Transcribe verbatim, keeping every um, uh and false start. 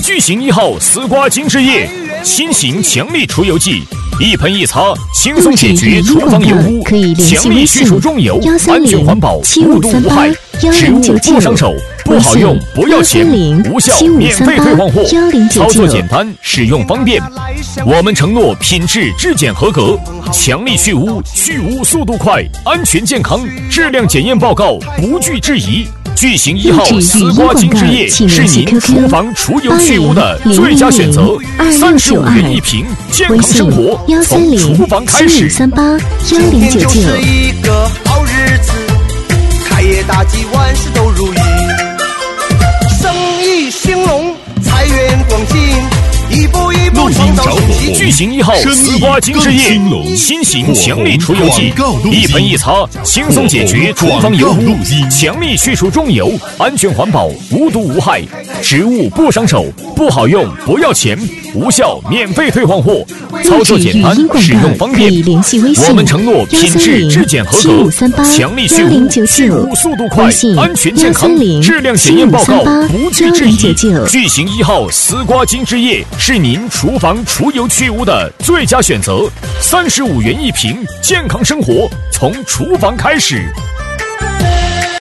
巨型一号丝瓜精制液，新型强力除油剂，一喷一擦，轻松解决厨房油污。强力去除重油，安全环保，无毒无害，植物不伤手，不好用不要钱，无效免费退换货，操作简单，使用方便。我们承诺品质质检合格，强力去污，去污速度快，安全健康，质量检验报告不具质疑。巨型一号丝瓜精制液是您厨房除油去污的最佳选择，三十五元一瓶，健康生活从厨房开始。 今天就是一个好日子，开业大吉，万事都如意，生意兴隆，财源广进，一步一步创造奇迹。 巨型一号丝瓜精制液，新型强力除油剂，一喷一擦，轻松解决厨房油污，强力去除重油，安全环保，无毒无害，植物不伤手，不好用不要钱，无效免费退换货，操作简单，使用方便。我们承诺品质质检合格，强力去污，去污速度快，安全健康，质量检验报告不具质疑。巨型一号丝瓜精制液是您厨房除油去污的最佳选择，三十五元一瓶，健康生活从厨房开始。